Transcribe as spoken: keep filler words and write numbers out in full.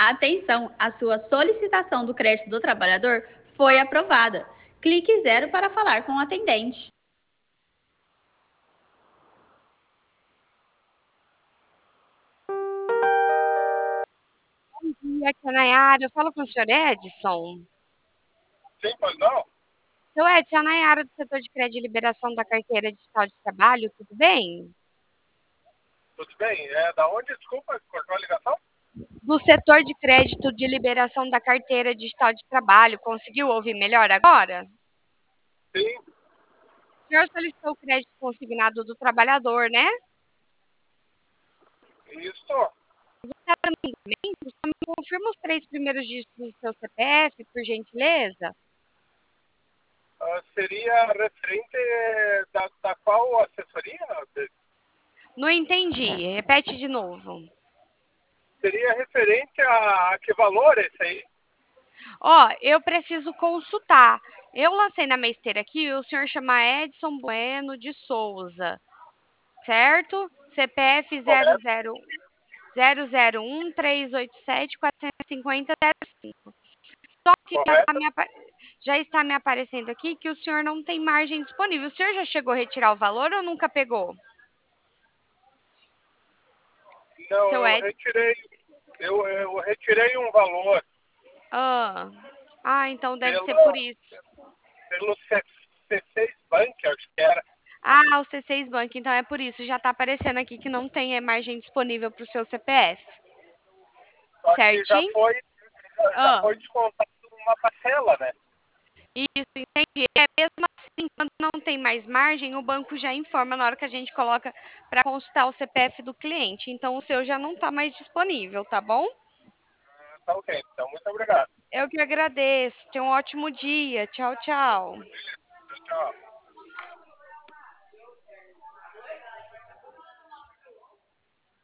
Atenção, a sua solicitação do crédito do trabalhador foi aprovada. Clique zero para falar com o atendente. Bom dia, aqui é a Nayara. Eu falo com o senhor Edson. Sim, pois não? Seu Edson, é a Nayara do setor de crédito e liberação da carteira digital de trabalho, tudo bem? Tudo bem? É da onde? Desculpa, cortou a ligação? Do setor de crédito de liberação da carteira digital de trabalho, conseguiu ouvir melhor agora? Sim, O senhor solicitou o crédito consignado do trabalhador, né? isso. Só me confirma os três primeiros dígitos do seu C P F, por gentileza? Ah, seria referente da, da qual assessoria? Não entendi. Repete de novo. Seria referente a, a que valor esse aí? Ó, eu preciso consultar. Eu lancei na minha esteira aqui, o senhor chama Edson Bueno de Souza, certo? C P F zero Correto, zero zero zero um três oito sete quatro cinco zero zero cinco. Só que já está, correto? me apa- já está me aparecendo aqui que o senhor não tem margem disponível. O senhor já chegou a retirar o valor ou nunca pegou? Não, Seu eu Ed? retirei, eu, eu retirei um valor Ah, ah, então deve ser por pela, isso. pelo C, C6 Bank, acho que era. Ah, o C seis Bank, então é por isso. Já está aparecendo aqui que não tem margem disponível para o seu C P F. Só que já Certinho? foi, já Ah, foi descontado uma parcela, né? isso, entendi. É mesmo assim, quando não tem mais margem, o banco já informa na hora que a gente coloca para consultar o C P F do cliente. Então, o seu já não está mais disponível, tá bom? Tá ok, então muito obrigado. Eu que agradeço. Tenha um ótimo dia. Tchau, tchau. Tchau.